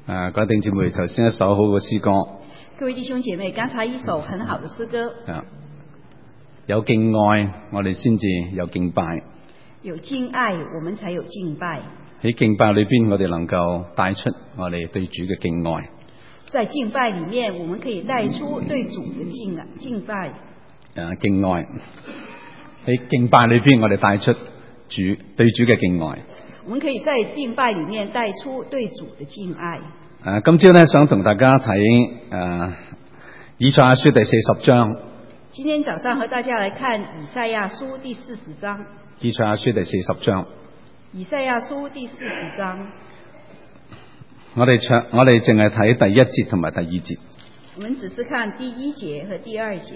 各位弟兄姊妹，頭先一首好嘅詩歌， 各位弟兄姐妹，剛才一首很好的詩歌。 有敬愛，我哋先至有敬拜。 有敬愛，我們才有敬拜。 喺敬拜裏邊，我哋能夠帶出我哋對主嘅敬愛。 在敬拜裡面，我們可以帶出對主嘅敬拜。 敬愛喺敬拜裏邊，我哋帶出對主嘅敬愛。 我們可以在敬拜裡面帶出對主的敬愛。 今朝咧想同大家睇以賽亞書第40章。 今天早上和大家來看以賽亞書第40章。 以賽亞書第40章。 以賽亞書第40章。 我哋淨係睇第1節同埋第2節。 我們只是看第1節和第2節。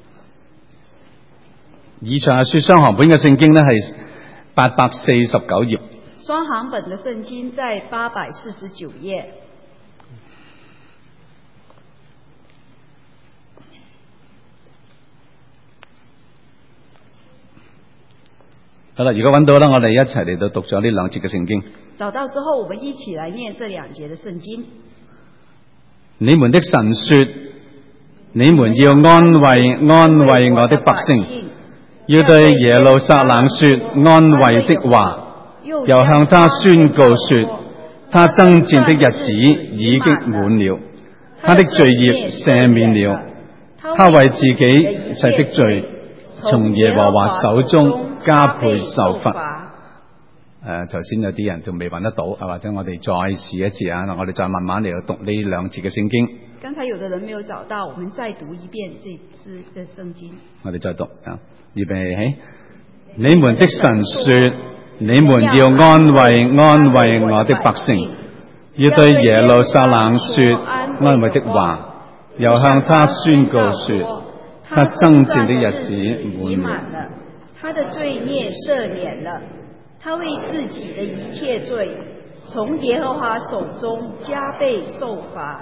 以賽亞書雙行本嘅聖經咧係849頁。 雙行本的聖經在849頁。 好啦，如果揾到啦，我哋一齊嚟到讀咗呢2節嘅聖經。 找到之後，我們一起來念這2節的聖經。 你們的神說：你們要安慰我的百姓，要對耶路撒冷說安慰的話。又向他宣告說，他爭戰的日子已經滿了，他的罪孽赦免了，他為自己一切的罪從耶和華手中加倍受罰。頭先有啲人仲未揾得到，或者我哋再試一次啊！我哋再慢慢嚟讀呢2節嘅聖經。 剛才有的人沒有找到，我們再讀一遍這支嘅聖經。我哋再讀啊！預備起，你們的神說。你們要安慰我的百姓，要對耶路撒冷說安慰的話，又向他宣告說，他爭戰的日子滿了， 他的罪孽赦免了，他為自己的一切罪從耶和華手中加倍受罰。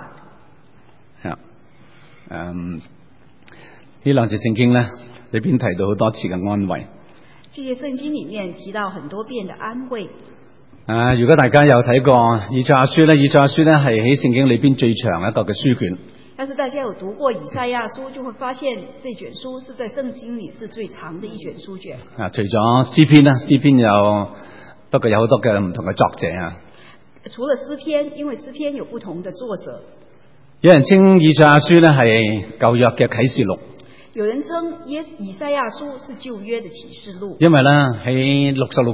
呢2節聖經呢，裏邊提到好多次嘅安慰。 這些聖經裏面提到很多遍的安慰。 如果大家有睇過以賽亞書咧，以賽亞書咧係喺聖經裏邊最長一個嘅書卷。 要是大家有讀過以賽亞書，就會發現這卷書是在聖經裏是最長的一卷書卷。 除咗詩篇啦，詩篇有不過有好多嘅唔同嘅作者啊。 除了詩篇，因為詩篇有不同的作者。 有人稱以賽亞書咧係舊約嘅啟示錄。 有人稱以賽亞書是舊約的啟示錄， 因為咧喺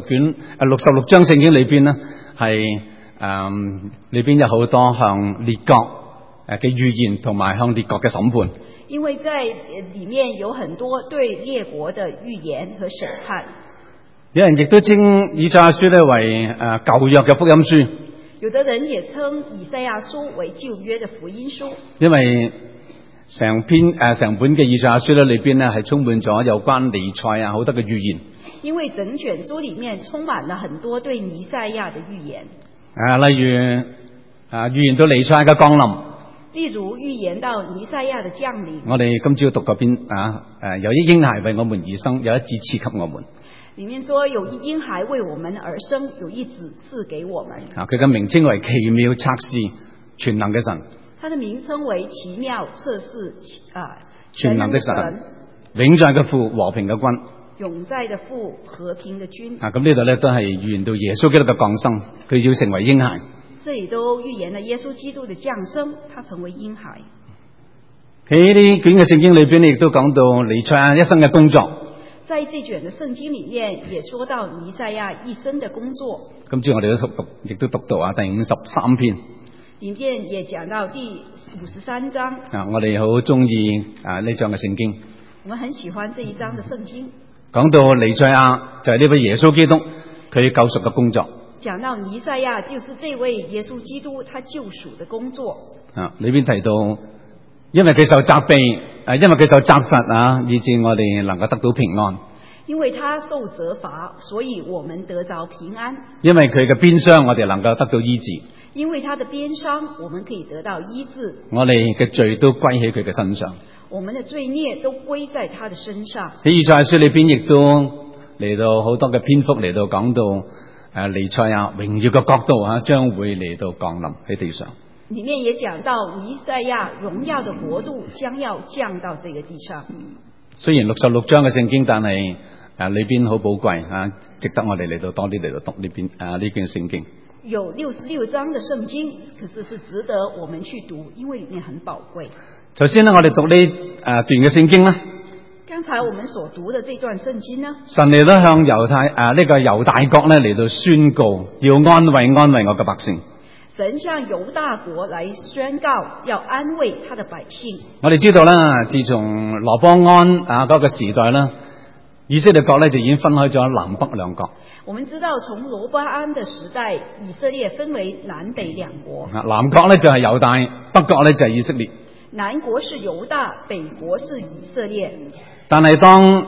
66章聖經裏邊呢，係裏邊有好多向列國嘅預言，同埋向列國嘅審判。 因為在裏面有很多對列國的預言和審判。 有人亦都稱以賽亞書咧為舊約嘅福音書。 有的人也稱以賽亞書為舊約的福音書， 因為成本嘅以賽亞書咧裏邊咧係充滿咗有關彌賽亞好多嘅預言。 因為整卷書裏面充滿了很多對彌賽亞的預言。 例如預言到彌賽亞嘅降臨。 例如預言到彌賽亞的降臨。 我哋今朝讀嗰邊有一嬰孩為我們而生，有一子賜給我們。 裏面說有一嬰孩為我們而生，有一子賜給我們。 佢嘅名稱為奇妙策士全能嘅神。 他的名稱為奇妙策士全能的神，永在嘅父，和平嘅君。 永在的父，和平的君。 咁呢度咧都係預言到耶穌基督嘅降生，佢要成為嬰孩。 這裏都預言了耶穌基督的降生，他成為嬰孩。 喺呢卷嘅聖經裏邊，亦都講到彌賽亞一生嘅工作。 在這卷的聖經裏面，也說到彌賽亞一生的工作。 今朝我哋亦都讀到第53篇。 裏面也講到第53章。 我哋好中意呢章嘅聖經。 我們很喜歡這一章的聖經。 講到彌賽亞就係呢位耶穌基督佢救贖嘅工作。 講到彌賽亞就是這位耶穌基督他救贖的工作。 裏邊提到，因為佢受責備，因為佢受責罰以致我哋能夠得到平安。 因為他受責罰，所以我們得着平安。 因為佢嘅鞭傷，我哋能夠得到醫治。 因為他的鞭傷，我們可以得到醫治。 我哋嘅罪都歸喺佢嘅身上。 我們的罪孽都歸在他的身上。 喺以賽亞書裏邊亦都嚟到好多嘅篇幅嚟到講到彌賽亞榮耀嘅國度將會嚟到降臨喺地上。 里面也講到彌賽亞榮耀的國度將要降到這個地上。 雖然66章嘅聖經，但係裏邊好寶貴值得我哋嚟到多啲嚟到讀呢邊呢卷聖經。 有66章嘅聖經，可是值得我們去讀，因為裏面很寶貴。 首先呢，我哋讀呢段嘅聖經啦。 剛才我們所讀的這段聖經呢， 神嚟到向呢個猶大國呢嚟到宣告，要安慰我嘅百姓。 神向猶大國來宣告，要安慰他的百姓。我哋知道啦，自從羅波安嗰個時代啦，以色列國呢就已經分開咗南北兩國。 我們知道從羅波安的時代，以色列分為南北兩國。 南國呢就係猶大，北國呢就係以色列。 南國是猶大，北國是以色列。 但係當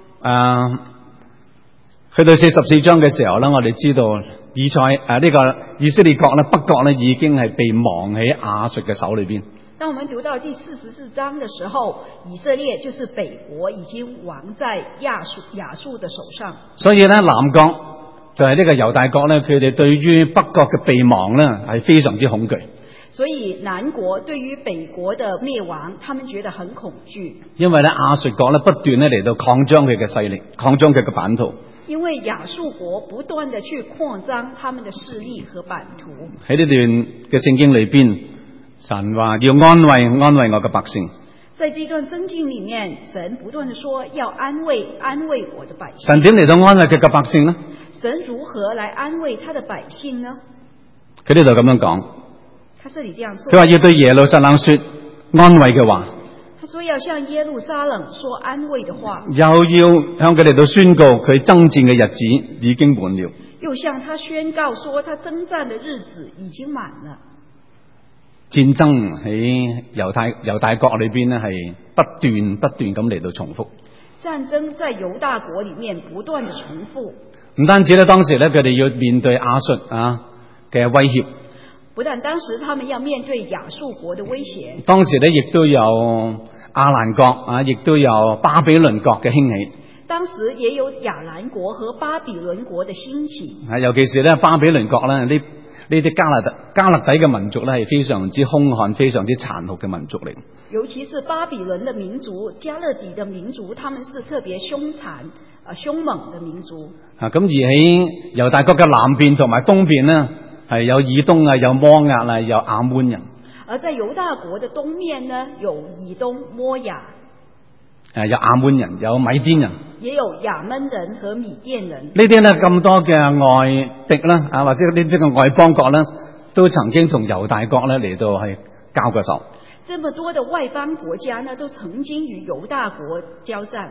去到44章嘅時候呢，我哋知道呢個以色列國呢，北國呢已經係被亡喺亞述嘅手裏邊。 當我們讀到第44章嘅時候，以色列就是北國已經亡在亞述的手上。所以呢，南國就係呢個猶大國呢，佢哋對於北國嘅被亡呢係非常之恐懼。所以南國對於北國的滅亡，他們覺得很恐懼。因為呢，亞述國呢不斷呢嚟到擴張佢嘅勢力，擴張佢嘅版圖。因為亞述國不斷地去擴張他們的勢力和版圖。喺呢段嘅聖經裏邊，神話要安慰我嘅百姓。在這段聖經裏面，神不斷地說要安慰我的百姓。神點嚟到安慰佢嘅百姓呢？神如何來安慰他的百姓呢？佢呢度咁樣講。他這裏這樣說。佢話要對耶路撒冷說安慰嘅話。他說要向耶路撒冷說安慰的話，又要向佢哋到宣告佢爭戰嘅日子已經滿了。又向他宣告說他征戰的日子已經滿了。戰爭喺猶大國裏邊呢係不斷咁嚟到重複。戰爭在猶大國裏面不斷的重複。唔單止咧，當時咧佢哋要面對亞述嘅威脅。不但當時他們要面對亞述國的威脅，當時咧亦都有亞蘭國亦都有巴比倫國嘅興起。當時也有亞蘭國和巴比倫國的興起。尤其是咧巴比倫國咧，呢啲加勒底嘅民族咧係非常之兇悍、非常之殘酷嘅民族嚟。尤其是巴比倫的民族、加勒底的民族，他們是特別兇殘、兇猛的民族。咁而喺猶大國嘅南邊同埋東邊呢，係有以東有摩押有亞捫人。而在猶大國的東面呢，有以東、摩押，有亞捫人，有米甸人，也有亞捫人和米甸人。呢啲呢咁多嘅外敵啦，或者呢啲嘅外邦國呢，都曾經同猶大國呢嚟到係交過手。這麼多的外邦國家呢，都曾經與猶大國交戰。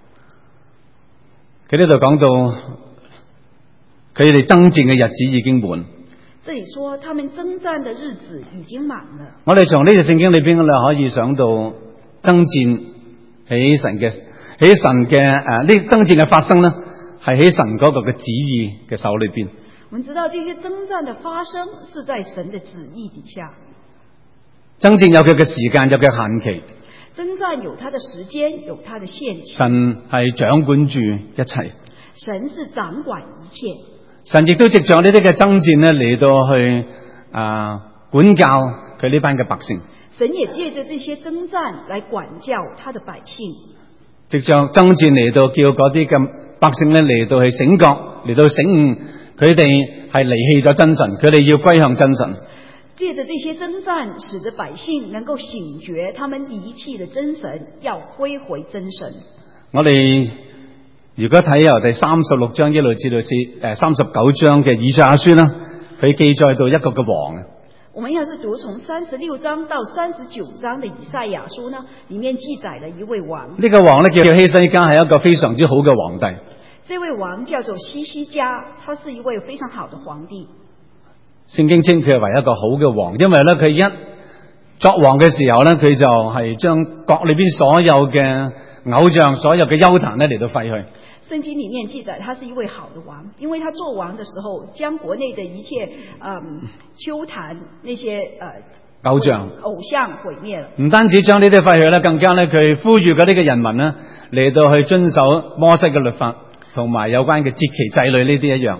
佢呢度講到，佢哋爭戰嘅日子已經滿。這裏說他們征戰的日子已經滿了。我哋從呢個聖經裏邊咧可以想到爭戰喺神嘅呢爭戰嘅發生呢，係喺神嗰個嘅旨意嘅手裏邊。我們知道這些征戰的發生是在神的旨意底下。爭戰有佢嘅時間，有佢限期。征戰有它的時間，有它的限期。神係掌管住一切。神是掌管一切。神亦都藉着呢啲嘅爭戰呢嚟到去管教佢呢班嘅百姓。神也借着這些爭戰來管教他的百姓。藉着爭戰嚟到叫嗰啲嘅百姓呢嚟到去醒覺，嚟到醒悟，佢哋係離棄咗真神，佢哋要歸向真神。借着這些爭戰，使得百姓能夠醒覺，他們離棄了真神，要歸回真神。我哋如果睇由第36章一路至到39章嘅以賽亞書呢，佢記載到一個嘅王。我們要是讀從36章到39章的以賽亞書呢，裏面記載了一位王。呢個王呢叫希西家，係一個非常之好嘅皇帝。這位王叫做希西家，他是一位非常好的皇帝。聖經稱佢為一個好嘅王，因為呢佢一作王嘅時候呢，佢就係將國裏邊所有嘅偶像、所有嘅邱壇呢嚟到廢去。聖經裏面記載他是一位好的王，因為他做王的時候將國內的一切邱壇那些偶像毀滅了。唔單止將呢啲廢去呢，更加呢佢呼籲嗰啲嘅人民呢嚟到去遵守摩西嘅律法同埋有關嘅節期祭律呢啲一樣。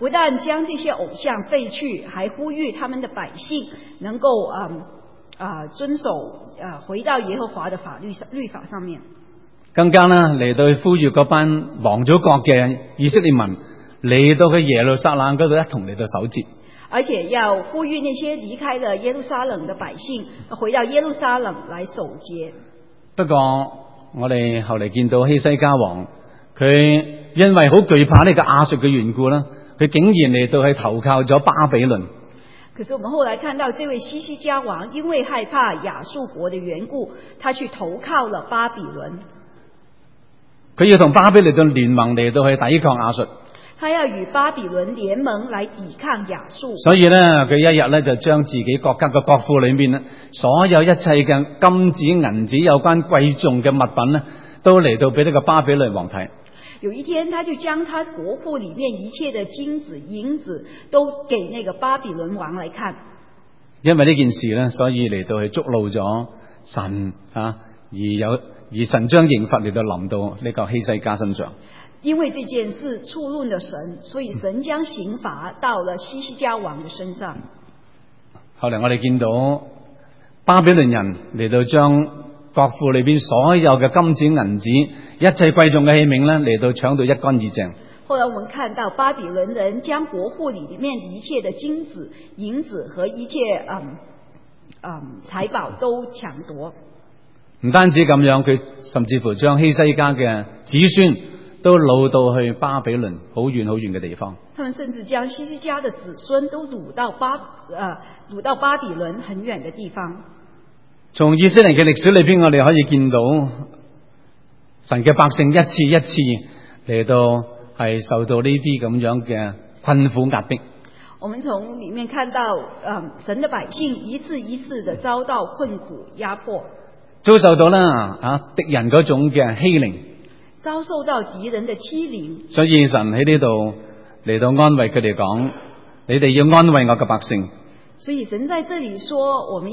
不但將這些偶像廢去，還呼籲他們的百姓能夠遵守回到耶和華的律法上面。 更加呢嚟到呼籲嗰班亡咗國嘅以色列民嚟到去耶路撒冷嗰度一同嚟到守節。 而且要呼籲那些離開了耶路撒冷的百姓回到耶路撒冷來守節。不過我哋後嚟見到希西家王，佢因為好懼怕呢個亞述嘅緣故啦，佢竟然嚟到去投靠咗巴比倫。 可是我們後來看到這位希西家王因為害怕亞述國的緣故，他去投靠了巴比倫。 佢要同巴比倫嘅聯盟嚟到去抵抗亞述。 他要與巴比倫聯盟來抵抗亞述。 所以呢，佢一日呢就將自己國家嘅國庫裏面呢，所有一切嘅金子銀子有關貴重嘅物品呢，都嚟到俾呢個巴比倫王睇。 有一天，他就將他國庫裏面一切的金子銀子都給那個巴比倫王來看。 因為呢件事呢，所以嚟到去觸怒咗神而神將刑罰嚟到臨到呢個希西家身上。 因為這件事觸怒了神，所以神將刑罰到了希西家王的身上。 後來我哋見到巴比倫人嚟到將國庫裏邊所有嘅金子銀子一切貴重嘅器皿呢，嚟到搶到一乾二淨。 後來我們看到巴比倫人將國庫裏面一切的金子銀子和一切財寶都搶奪。 唔單止咁樣，佢甚至乎將希西家嘅子孫都擄到去巴比倫好遠好遠嘅地方。 他們甚至將希西家的子孫都擄到巴比倫很遠的地方。 從以色列嘅歷史裏邊，我哋可以見到神嘅百姓一次一次嚟到係受到呢啲咁樣嘅困苦壓迫。 我們從裏面看到，神的百姓一次一次的遭到困苦壓迫， 遭受到敵人嗰種嘅欺凌。 遭受到敵人的欺凌， 所以神喺呢度嚟到安慰佢哋講：你哋要安慰我嘅百姓。 所以神在這裏說，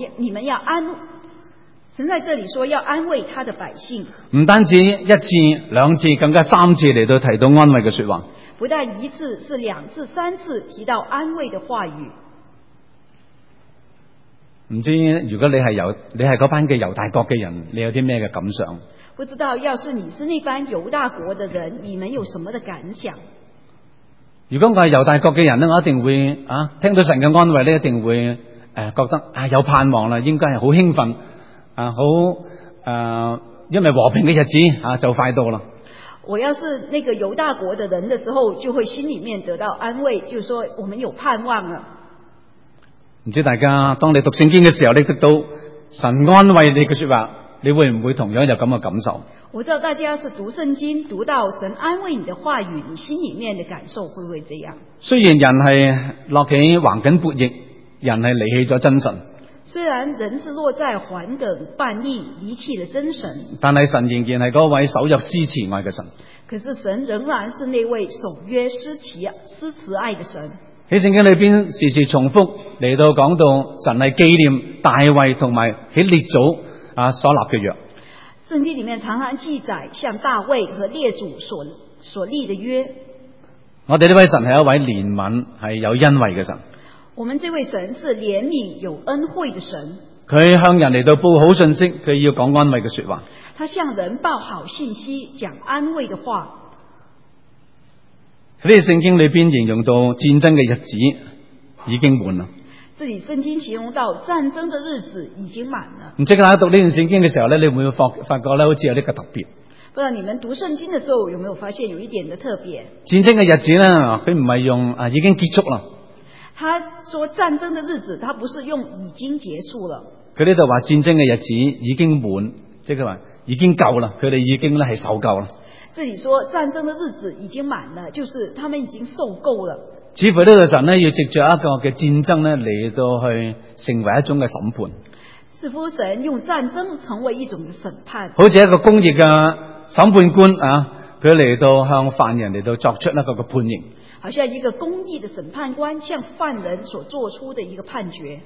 神在這裏說要安慰他的百姓。 唔單止一次兩次，更加三次嚟到提到安慰嘅說話。 不但一次，是兩次三次提到安慰的話語。唔知如果你係嗰班嘅猶大國嘅人，你有啲咩嘅感想？ 不知道要是你是那班猶大國的人，你們有什麼的感想？ 如果我係猶大國嘅人呢，我一定會聽到神嘅安慰呢，一定會覺得有盼望啦，應該係好興奮因為和平嘅日子就快到啦。 我要是那個猶大國的人的時候，就會心裏面得到安慰，就是說我們有盼望了。 唔知大家當你讀聖經嘅時候，你得到神安慰你嘅說話，你會唔會同樣有咁嘅感受？ 我知道大家是讀聖經讀到神安慰你的話語，你心裏面的感受會不會這樣？雖然人係落喺橫境悖逆，人係離棄咗真神。雖然人是落在環境叛逆，離棄了真神， 但係神仍然係嗰位守約施慈愛嘅神。 可是神仍然是那位守約施慈愛的神。 喺聖經裏邊時時重複嚟到講到神係紀念大衛同埋喺列祖所立嘅約。 聖經裏面常常記載像大衛和列祖所立的約。 我哋呢位神係一位憐憫係有恩惠嘅神。 我們這位神是憐憫有恩惠的神。 佢向人嚟到報好信息，佢要講安慰嘅說話。 他向人報好信息，講安慰的話。 喺呢個聖經裏邊形容到戰爭嘅日子已經滿啦。 這裏聖經形容到戰爭的日子已經滿了。 唔知大家讀呢段聖經嘅時候咧，你會唔會發覺咧，好似有呢個特別？ 不知道你們讀聖經的時候有沒有發現有一點的特別？ 戰爭嘅日子咧，佢唔係用已經結束啦。 他說戰爭的日子，他不是用已經結束了。 佢呢度話戰爭嘅日子已經滿，即係佢話已經夠啦，佢哋已經咧係受夠啦。 這裏說戰爭的日子已經滿了，就是他們已經受夠了。 似乎呢個神呢，要藉着一個嘅戰爭呢嚟到去成為一種嘅審判。 似乎神用戰爭成為一種嘅審判， 好似一個公義嘅審判官佢嚟到向犯人嚟到作出一個嘅判刑。 好像一個公義的審判官向犯人所做出的一個判決。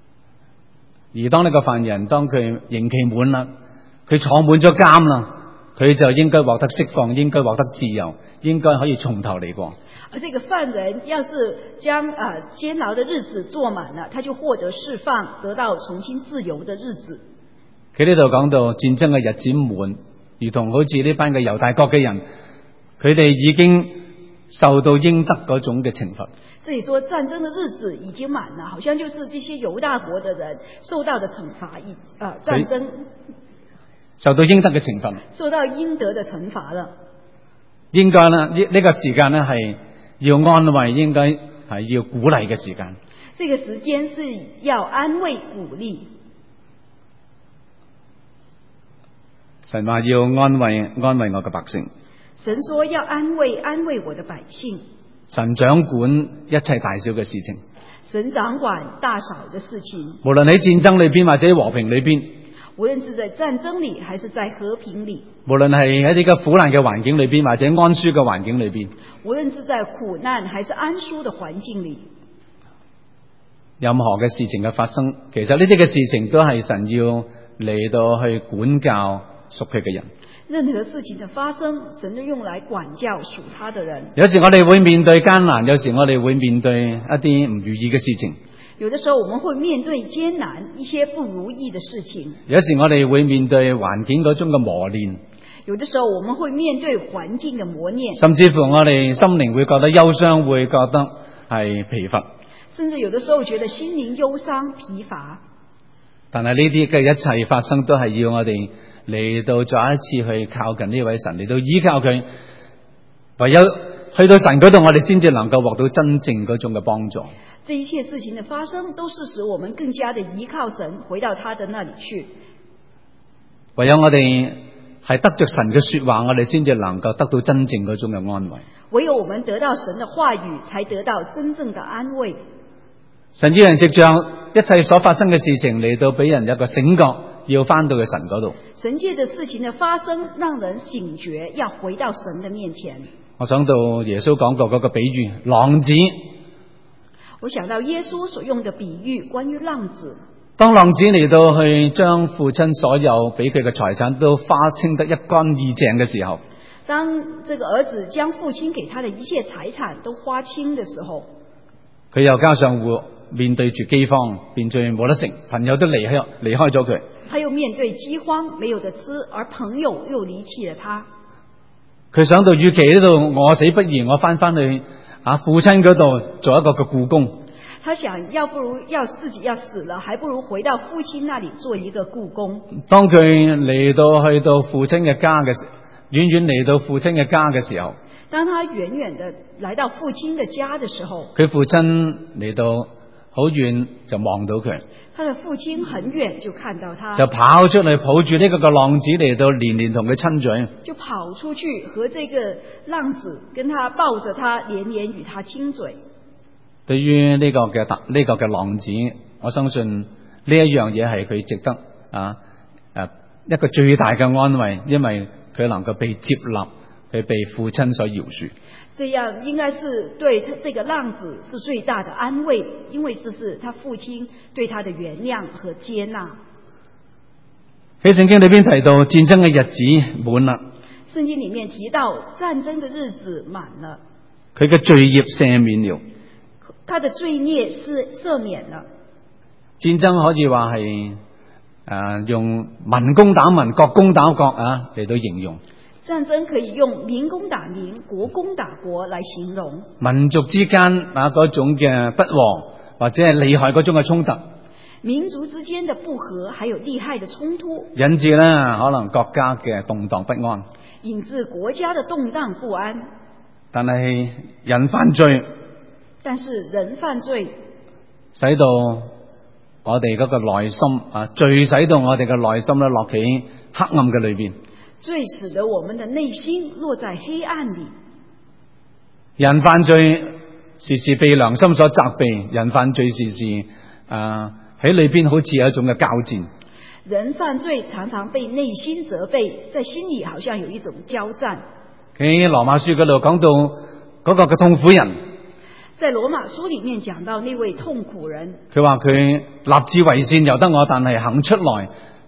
而當呢個犯人當佢刑期滿啦，佢坐滿咗監啦， 佢就應該獲得釋放，應該獲得自由，應該可以從頭嚟過。 而這個犯人要是將監牢的日子做滿了，他就獲得釋放，得到重新自由的日子。 佢呢度講到戰爭嘅日子滿，如同好似呢班嘅猶大國嘅人，佢哋已經受到應得嗰種嘅懲罰。 這裡說戰爭的日子已經滿了，好像就是這些猶大國的人受到的懲罰，戰爭受到應得嘅懲罰， 受到應得的懲罰了。 應該呢個時間呢係要安慰，應該係要鼓勵嘅時間。 這個時間是要安慰鼓勵。 神話要安慰我嘅百姓。 神說要安慰我的百姓。 神掌管一切大小嘅事情。 神掌管大小的事情。 無論喺戰爭裏邊或者和平裏邊。 無論是在戰爭裏還是在和平裏。 無論係喺呢個苦難嘅環境裏邊或者安舒嘅環境裏邊。 無論是在苦難還是安舒的環境裏。 任何嘅事情嘅發生，其實呢啲嘅事情都係神要嚟到去管教屬佢嘅人。 任何事情的發生，神都用來管教屬他的人。 有時我哋會面對艱難，有時我哋會面對一啲唔如意嘅事情。 有的時候我們會面對艱難，一些不如意的事情。 有時我哋會面對環境嗰種嘅磨練。 有的時候我們會面對環境的磨練。 甚至乎我哋心靈會覺得憂傷，會覺得係疲乏。 甚至有的時候覺得心靈憂傷疲乏。 但係呢啲嘅一切發生都係要我哋嚟到再一次去靠近呢位神，嚟到依靠佢。唯有去到神嗰度，我哋先至能夠獲到真正嗰種嘅幫助。 這一切事情的發生，都是使我們更加的依靠神，回到他的那裏去。 唯有我哋係得着神嘅說話，我哋先至能夠得到真正嗰種嘅安慰。 唯有我們得到神的話語，才得到真正的安慰。 神要人藉着一切所發生嘅事情嚟到俾人一個醒覺，要翻到去神嗰度。 神借着事情的發生，讓人醒覺，要回到神的面前。 我想到耶穌講過嗰個比喻，浪子。 我想到耶穌所用的比喻，關於浪子。 當浪子嚟到去將父親所有俾佢嘅財產都花清得一乾二淨嘅時候， 當這個兒子將父親給他的一切財產都花清的時候， 佢又加上會面對住饑荒，面對冇得食，朋友都離開咗佢。 他又面對饑荒，沒有得吃，而朋友又離棄了他。 佢想到與其呢度餓死不如，我翻去父親嗰度做一個嘅僱工。 他想，要不如要自己要死了，還不如回到父親那裏做一個僱工。 當佢嚟到去到父親嘅家嘅時候，遠遠嚟到父親嘅家嘅時候， 當他遠遠的來到父親的家的時候， 佢父親嚟到好遠就望到佢， 他的父親很遠就看到他， 就跑出嚟抱住呢個浪子嚟到連連同佢親嘴， 就跑出去和這個浪子跟他抱着他連連與他親嘴。 對於呢個嘅浪子，我相信呢一樣嘢係佢值得一個最大嘅安慰，因為佢能夠被接納，佢被父親所饒恕。 這樣應該是對這個浪子是最大的安慰，因為這是他父親對他的原諒和接納。 喺聖經裏邊提到戰爭嘅日子滿啦， 聖經裏面提到戰爭的日子滿了， 佢嘅罪孽赦免了， 他的罪孽是赦免了。 戰爭可以話係用民攻打民，國攻打國嚟到形容。 戰爭可以用民攻打民，國攻打國來形容。 民族之間嗰種嘅不和或者係厲害嗰種嘅衝突， 民族之間的不和還有厲害的衝突， 引致呢可能國家嘅動盪不安， 引致國家的動盪不安。 但係人犯罪，使到我哋嗰個內心罪使到我哋嘅內心咧落喺黑暗嘅裏邊。 罪使得我們的內心落在黑暗裏。 人犯罪時時被良心所責備，人犯罪時時喺裏邊好似有一種嘅交戰。 人犯罪常常被內心責備，在心裏好像有一種交戰。 喺羅馬書嗰度講到嗰個嘅痛苦人， 在羅馬書裏面講到那位痛苦人， 佢話佢立志為善由得我，但係行出來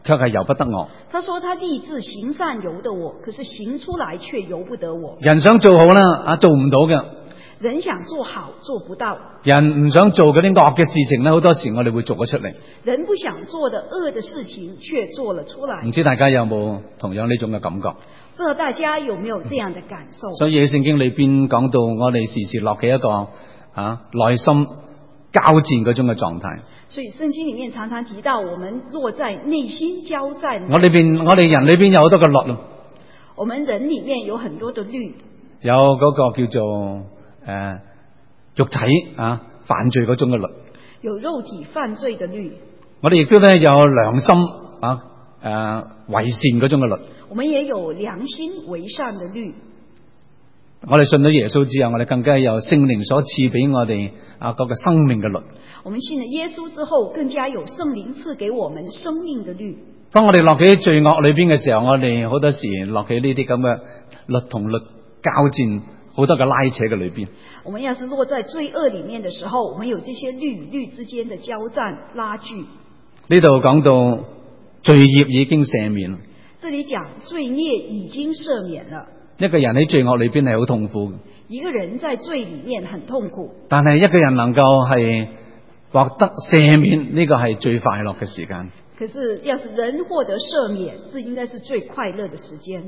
卻係由不得我。 他說他立志行善由得我，可是行出來卻由不得我。 人想做好啦，做唔到嘅。 人想做好做不到。 人唔想做嗰啲惡嘅事情咧，好多時我哋會做咗出嚟。 人不想做的惡的事情，卻做了出來。 唔知大家有冇同樣呢種嘅感覺？ 不知道大家有沒有這樣的感受？ 所以喺聖經裏邊講到，我哋時時落起一個內心交戰嗰種嘅狀態。 所以聖經裏面常常提到，我們落在內心交戰。 我哋人裏邊有好多個律咯。 我們人裏面有很多的律。 有嗰個叫做肉體犯罪嗰種嘅律。有肉體犯罪的律。 我哋亦都咧有良心為善嗰種嘅律。 我們也有良心為善的律。 我哋信咗耶穌之後，我哋更加有聖靈所賜俾我哋嗰個生命嘅律。 我們信了耶穌之後，更加有聖靈賜給我們生命的律。 當我哋落喺罪惡裏邊嘅時候，我哋好多時落喺呢啲咁嘅律同律交戰，好多嘅拉扯嘅裏邊。 我們要是落在罪惡裏面的時候，我們有這些律與律之間的交戰拉鋸。 呢度講到罪孽已經赦免。 這裏講罪孽已經赦免了。 一個人喺罪惡裏邊係好痛苦。 一個人在罪裏面很痛苦。 但係一個人能夠係獲得赦免，呢個係最快樂嘅時間。 可是要是人獲得赦免，這應該是最快樂的時間。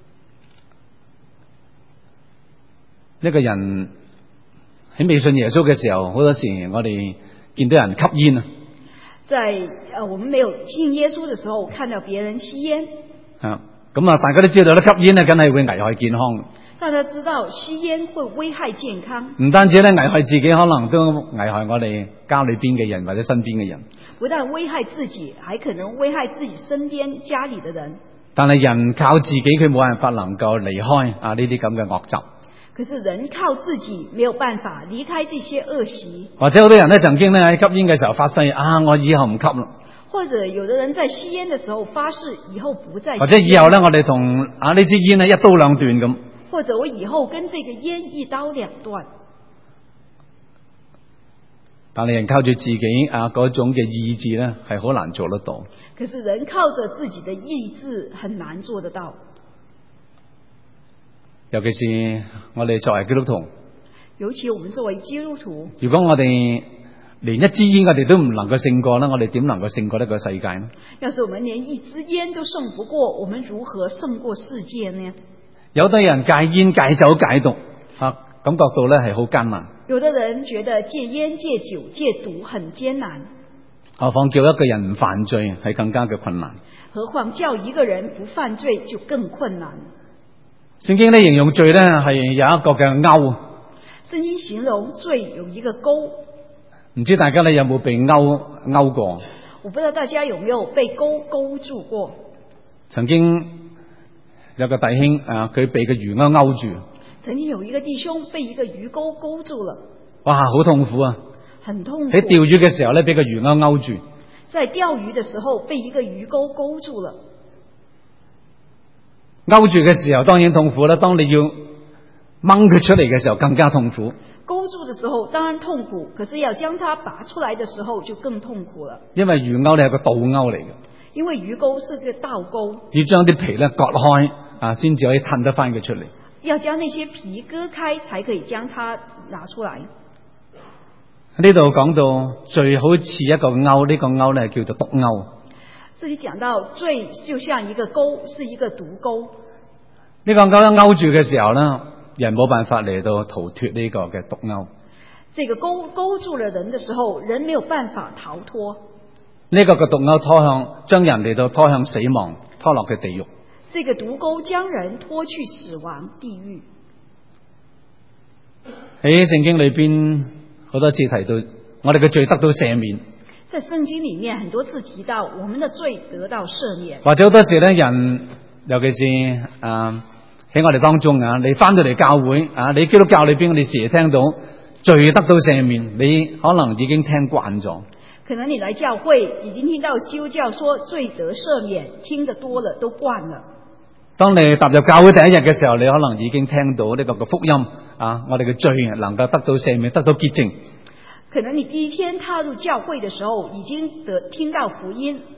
一個人喺未信耶穌嘅時候，好多時我哋見到人吸煙啊。 在我們沒有信耶穌的時候，看到別人吸煙。 咁大家都知道咧，吸煙咧，梗係會危害健康。 大家知道吸煙會危害健康。 唔單止咧危害自己，可能都危害我哋家裏邊嘅人或者身邊嘅人。 不但危害自己，還可能危害自己身邊家裏的人。 但係人靠自己，佢冇辦法能夠離開呢啲咁嘅惡習。 可是人靠自己沒有辦法離開這些惡習。或者好多人咧曾經咧喺吸煙嘅時候發誓我以後唔吸啦。 或者有的人在吸煙的時候發誓以後不再吸煙。 或者以後咧我哋同呢支煙咧一刀兩斷咁。 或者我以後跟這個煙一刀兩斷。 但係人靠住自己嗰種嘅意志咧係好難做得到。 可是人靠着自己的意志很難做得到。 尤其是我哋作為基督徒。 尤其我們作為基督徒。 如果我哋連一支煙我哋都唔能夠勝過咧，我哋點能夠勝過呢個世界呢？ 要是我們連一支煙都勝不過，我們如何勝過世界呢？ 有的人戒煙戒酒戒毒感覺到咧係好艱難。 有的人覺得戒煙戒酒戒毒很艱難。 何況叫一個人唔犯罪係更加嘅困難。 何況叫一個人不犯罪就更困難。 聖經咧形容罪咧係有一個嘅勾。 聖經形容罪有一個勾。 唔知大家咧有冇被勾過？ 我不知道大家有沒有被勾住過。 曾經有個弟兄佢被個魚勾住。 曾經有一個弟兄被一個魚勾住了。 哇，好痛苦啊！ 很痛苦。 喺釣魚嘅時候咧，俾個魚勾住。 在釣魚的時候被一個魚勾住了。 勾住嘅時候當然痛苦啦，當你要掹佢出嚟嘅時候更加痛苦。 勾住的時候當然痛苦，可是要將它拔出來的時候就更痛苦了。 因為魚鈎咧係個倒鈎嚟嘅。 因為魚鈎是個倒鈎。 要將啲皮咧割開先至可以褪得翻佢出嚟。 要將那些皮割開才可以將它拿出來。 呢度講到罪好似一個鈎，呢個鈎咧叫做毒鈎。 這裡講到罪就像一個鈎，是一個毒鈎。 呢個鈎勾住嘅時候咧，人冇辦法嚟到逃脫呢個嘅毒鈎。 這個勾住了人的時候，人沒有辦法逃脫。 呢個嘅毒鈎將人嚟到拖向死亡，拖落去地獄。 這個毒鈎將人拖去死亡地獄。 喺聖經裏邊好多次提到，我哋嘅罪得到赦免。 在聖經裏面很多次提到，我們的罪得到赦免。 或者好多時咧，人尤其是喺我哋當中你翻到嚟教會你基督教裏邊，我哋時時聽到罪得到赦免，你可能已經聽慣咗。 可能你來教會已經聽到基督教說罪得赦免，聽得多了都慣了。 當你踏入教會第一日嘅時候，你可能已經聽到呢個嘅福音我哋嘅罪能夠得到赦免，得到潔淨。 可能你第一天踏入教會的時候，已經聽到福音，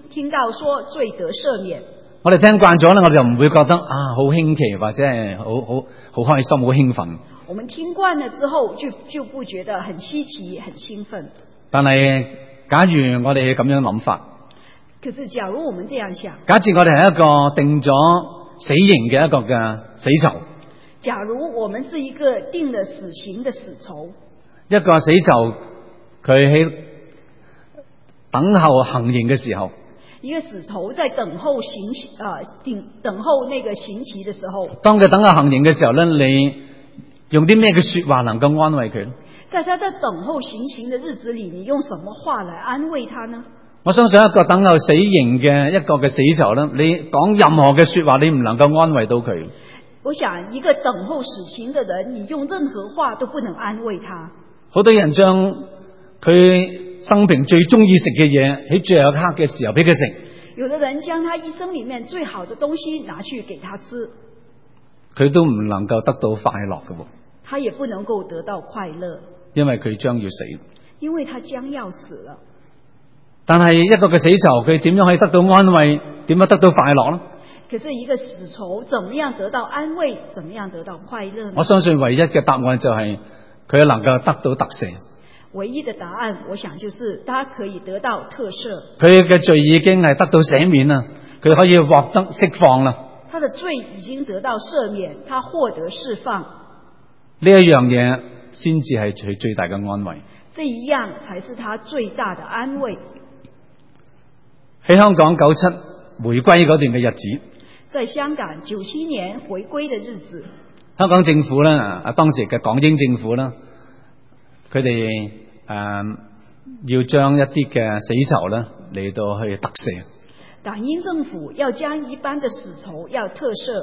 聽到說罪得赦免， 我哋聽慣咗咧，我哋就唔會覺得好稀奇或者係好開心、好興奮。 我們聽慣了之後就不覺得很稀奇、很興奮。 但係假如我哋咁樣諗法， 可是假如我們這樣想， 假設我哋係一個定咗死刑嘅一個嘅死囚， 假如我們是一個定了死刑的死囚， 一個死囚佢喺等候行刑嘅時候， 一個死囚在等候等候那個刑期的時候， 當佢等候行刑嘅時候咧，你用啲咩嘅說話能夠安慰佢？ 在他在等候行刑的日子裏，你用什麼話來安慰他呢？ 我相信一個等候死刑嘅一個嘅死囚咧，你講任何嘅說話，你唔能夠安慰到佢。 我想一個等候死刑的人，你用任何話都不能安慰他。 好多人將佢生平最中意食嘅嘢喺最後一刻嘅時候俾佢食。 有的人將他一生裏面最好的東西拿去給他吃， 佢都唔能夠得到快樂嘅， 他也不能夠得到快樂， 因為佢將要死， 因為他將要死了。 但係一個嘅死囚，佢點樣可以得到安慰？點樣得到快樂呢？ 可是一個死囚，怎麼樣得到安慰？怎麼樣得到快樂呢？ 我相信唯一嘅答案就係佢能夠得到特赦。 唯一的答案，我想就是他可以得到特赦。 佢嘅罪已經係得到赦免啦，佢可以獲得釋放啦。 他的罪已經得到赦免，他獲得釋放。 呢一樣嘢先至係佢最大嘅安慰。 這一樣才是他最大的安慰。 喺香港97回歸嗰段嘅日子， 在香港97年回歸的日子， 香港政府咧，當時嘅港英政府咧，佢哋要將一啲嘅死囚咧嚟到去特赦。 港英政府要將一般的死囚要特赦。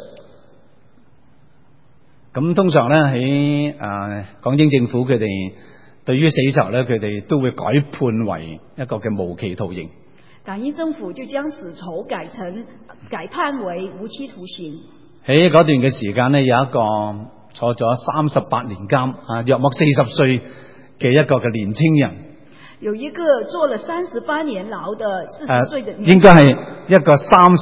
咁通常咧喺港英政府佢哋對於死囚咧，佢哋都會改判為一個嘅無期徒刑。 港英政府就將死囚改判為無期徒刑。 喺嗰段嘅時間咧，有一個坐咗38年監約莫40歲嘅一個嘅年青人。 有一個坐了38年牢的40歲的年輕人， 應該係一個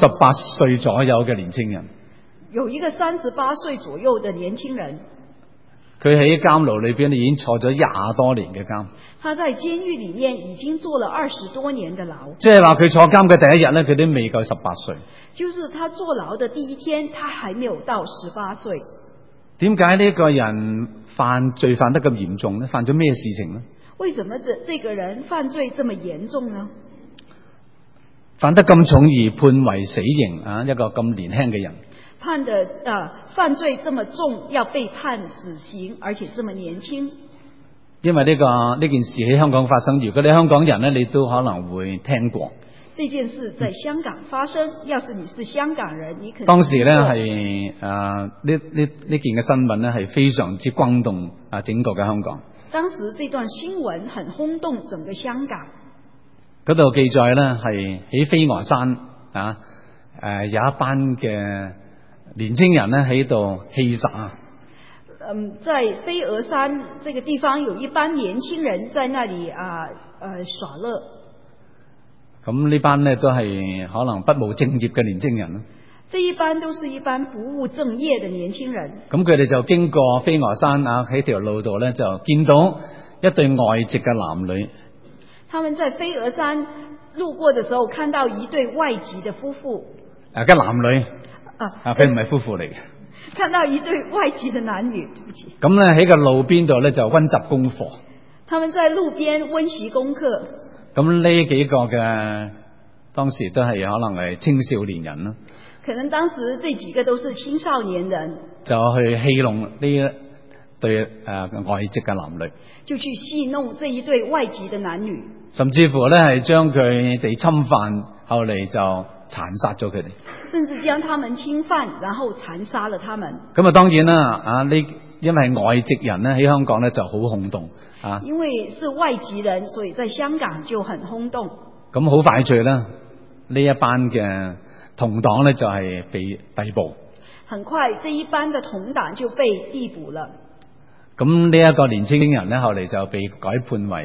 38歲左右嘅年青人。 有一個38歲左右的年輕人， 佢喺監牢裏邊已經坐咗20多年嘅監。 他在監獄裏面已經坐了20多年的牢。 即係話佢坐監嘅第一日咧，佢都未夠18歲。 就是他坐牢的第一天，他還沒有到18歲。點解呢個人犯罪犯得咁嚴重呢？犯咗咩事情呢？ 為什麼這個人犯罪這麼嚴重呢？ 犯得咁重而判為死刑啊！一個咁年輕嘅人， 犯罪這麼重，要被判死刑，而且這麼年輕。 因為呢件事喺香港發生，如果你香港人呢，你都可能會聽過。 這件事在香港發生，要是你是香港人，你可能當時呢係呢件嘅新聞呢係非常之轟動整個嘅香港。 當時這段新聞很轟動整個香港。 嗰度記載呢係喺飛鵝山有一班嘅年青人呢喺度戲耍。 在飛鵝山這個地方有一班年輕人在那裡耍樂。 咁呢班呢都係可能不務正業嘅年青人。 這一般都是一般不務正業的年輕人。 咁佢哋就經過飛鵝山喺條路度呢，就見到一對外籍嘅男女。 他們在飛鵝山路過的時候，看到一對外籍的夫婦。 嘅男女佢唔係夫婦嚟嘅。 看到一對外籍的男女，對不起。 咁呢喺個路邊度呢，就溫習功課。 他們在路邊溫習功課。咁呢幾個嘅當時都係可能係青少年人啦。 可能當時這幾個都是青少年人。就去戲弄呢一對外籍嘅男女。 就去戲弄這一對外籍的男女。 甚至乎呢係將佢哋侵犯，後嚟就殘殺咗佢哋。 甚至將他們侵犯，然後殘殺了他們。 咁當然啦，因為外籍人咧喺香港咧就好轟動啊。因為是外籍人，所以在香港就很轟動。咁好快脆啦，呢一班嘅同黨咧就係被逮捕。很快，這一班的同黨就被逮捕了。咁呢一個年輕人咧，後嚟就被改判為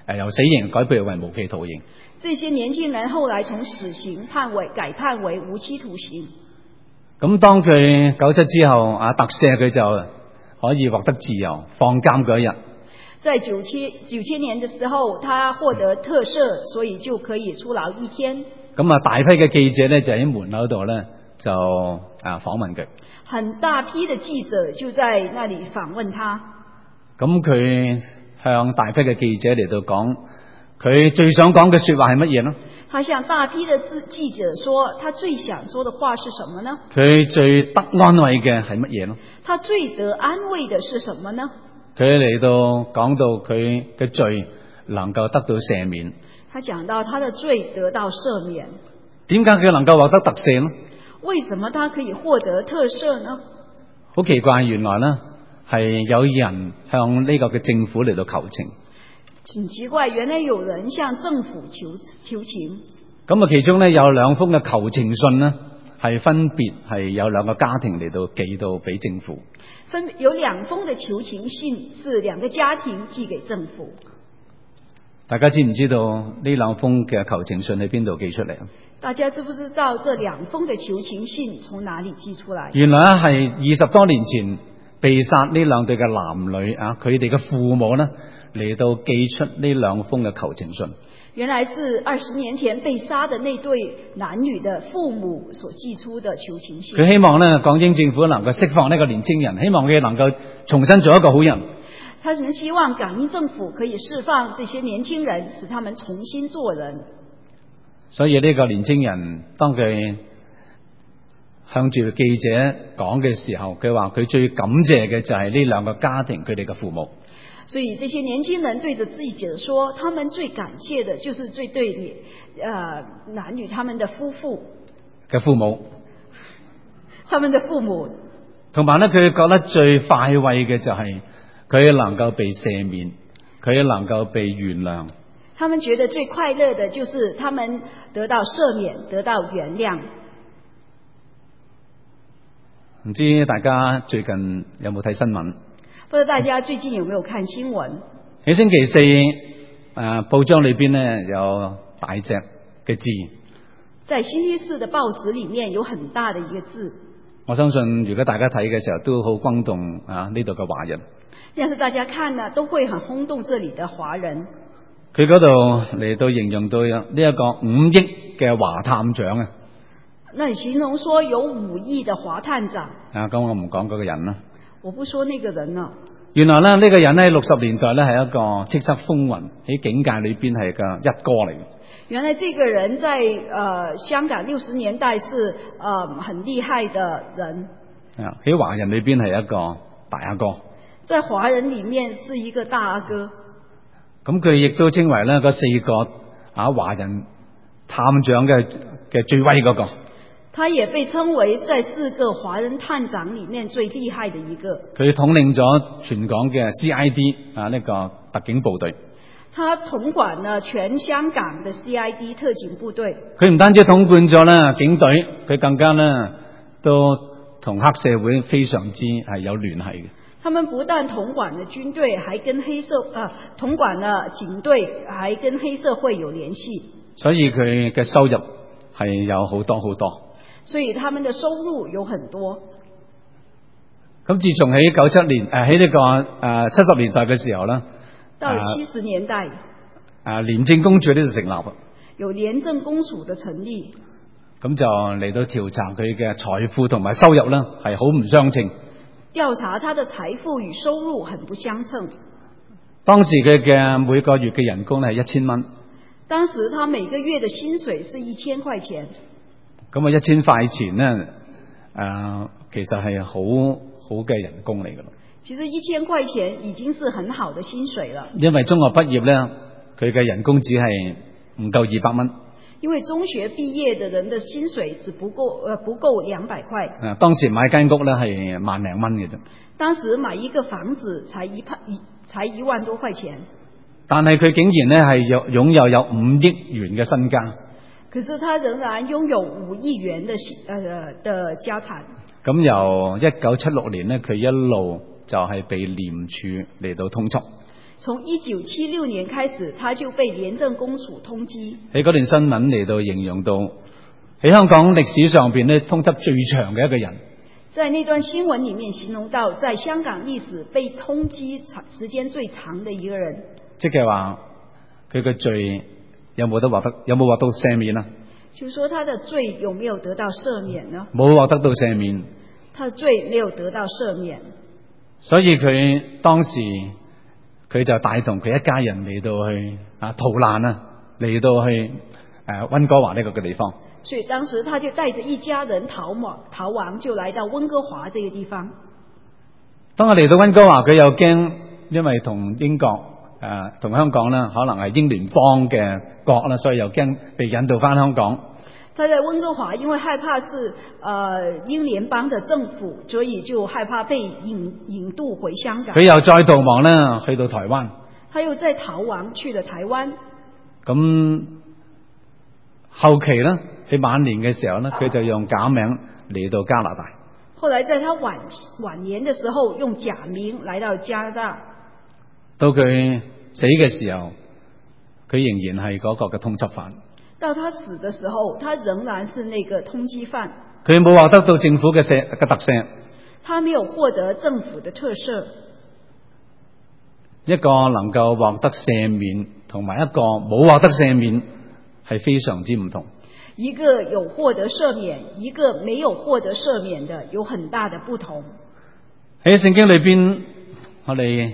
由死刑改判為無期徒刑。 這些年輕人後來從死刑改判為無期徒刑。 咁當佢97之後特赦，佢就可以獲得自由放監嗰一日。 在97年的時候，他獲得特赦，所以就可以出牢一天。咁大批嘅記者咧就喺門口度咧就訪問佢。 很大批的記者就在那裡訪問他。 咁佢向大批嘅記者嚟到講，佢最想講嘅說話係乜嘢呢？ 他向大批的記者說，他最想說的話是什麼呢？ 佢最得安慰嘅係乜嘢呢？ 他最得安慰的是什麼呢？ 佢嚟到講到佢嘅罪能夠得到赦免。 他講到他的罪得到赦免。 點解佢能夠獲得特赦呢？ 為什麼他可以獲得特赦呢？ 好奇怪，原來呢係有人向呢個嘅政府嚟到求情。 很奇怪，原來有人向政府求情。 咁其中呢有兩封嘅求情信呢，係分別係有兩個家庭嚟到寄到俾政府。 有兩封的求情信是兩個家庭寄給政府。 大家知唔知道呢兩封嘅求情信喺邊度寄出嚟啊？ 大家知不知道這兩封的求情信從哪裡寄出來？ 原來係20多年前被殺呢兩對嘅男女佢哋嘅父母呢嚟到寄出呢兩封嘅求情信。 原來是20年前被殺的那對男女的父母所寄出的求情信。 佢希望呢港英政府能夠釋放呢個年輕人，希望佢能夠重新做一個好人。 他們希望港英政府可以釋放這些年輕人，使他們重新做人。 所以呢個年輕人當佢向住記者講嘅時候，佢話佢最感謝嘅就係呢兩個家庭佢哋嘅父母。 所以這些年輕人對着記者說，他們最感謝的就是男女他們的夫婦嘅父母， 他們的父母。 同埋呢，佢覺得最快慰嘅就係佢能夠被赦免，佢能夠被原諒。 他們覺得最快樂的就是他們得到赦免，得到原諒。 唔知大家最近有冇睇新聞？ 不知道大家最近有沒有看新聞？ 喺星期四報章裏邊呢有大隻嘅字。 在星期四的報紙裏面有很大的一個字。 我相信如果大家睇嘅時候都好轟動呢度嘅華人。 要是大家看呢，都會很轟動這裏的華人。 佢嗰度嚟到形容到呢一個5億嘅華探長啊。 那你形容說有5億的華探長。 咁我唔講嗰個人啦。 我不說那個人了。 原來呢個人喺60年代呢係一個叱咤風雲，喺警界裏邊係個一哥嚟嘅。 原來這個人在香港60年代是很厲害的人。 喺華人裏邊係一個大阿哥。 在華人裏面是一個大阿哥。 咁佢亦都稱為呢個4個華人探長嘅最威嗰個。 他也被稱為在4個華人探長裏面最厲害的一個。佢統領咗全港嘅 CID 呢個特警部隊。 他統管了全香港的 CID 特警部隊。 佢唔單止統管咗呢警隊，佢更加呢都同黑社會非常之係有聯繫嘅。 他們不但統管了軍隊，還跟統管了警隊，還跟黑社會有聯繫。 所以佢嘅收入係有好多好多。 所以他們的收入有很多。 咁自從喺97年喺呢個70年代嘅時候呢， 到70年代， 廉政公署呢就成立了。 有廉政公署的成立。 咁就嚟到調查佢嘅財富同埋收入呢係好唔相稱。 調查他的財富與收入很不相稱。 當時佢嘅每個月嘅人工係1000蚊。 當時他每個月的薪水是1000塊錢。 咁1000塊錢呢，其實係好好嘅人工嚟噶啦。 其實1000塊錢已經是很好的薪水了。 因為中學畢業呢，佢嘅人工只係唔夠200蚊。 因為中學畢業的人的薪水只不夠200塊。 當時買間屋呢係萬零蚊嘅啫。 當時買一個房子才1萬多塊錢。 但係佢竟然呢係擁有5億元嘅身家。 可是他仍然擁有5億元的家產。 咁由1976年呢，佢一路就係被廉署嚟到通緝。 從1976年開始，他就被廉政公署通緝。 喺嗰段新聞嚟到形容到喺香港歷史上邊咧通緝最長嘅一個人。 在那段新聞裡面形容到，在香港歷史被通緝時間最長的一個人。即係話佢嘅罪有冇獲到赦免啊？就是說他的罪有沒有得到赦免呢？冇獲得到赦免。他的罪沒有得到赦免。所以佢當時佢就帶同佢一家人嚟到去逃難啊，嚟到去溫哥華呢個嘅地方。所以當時他就帶着一家人逃亡，就來到溫哥華這個地方。當佢嚟到溫哥華，佢又驚，因為同英國同香港呢可能係英聯邦嘅國啦，所以又驚被引渡翻香港。他在溫哥華，因為害怕是英聯邦的政府，所以就害怕被引渡回香港。佢又再逃亡呢，去到台灣。他又再逃亡去了台灣。咁後期呢，喺晚年嘅時候呢，佢就用假名嚟到加拿大。後來在他晚年的時候，用假名來到加拿大。到佢死嘅時候，佢仍然係嗰個嘅通緝犯。到他死的時候，他仍然是那個通緝犯。佢冇獲得到政府嘅特赦。他沒有獲得政府的特赦。一個能夠獲得赦免，同埋一個冇獲得赦免，係非常之唔同。一個有獲得赦免，一個沒有獲得赦免的，有很大的不同。喺聖經裏邊，我哋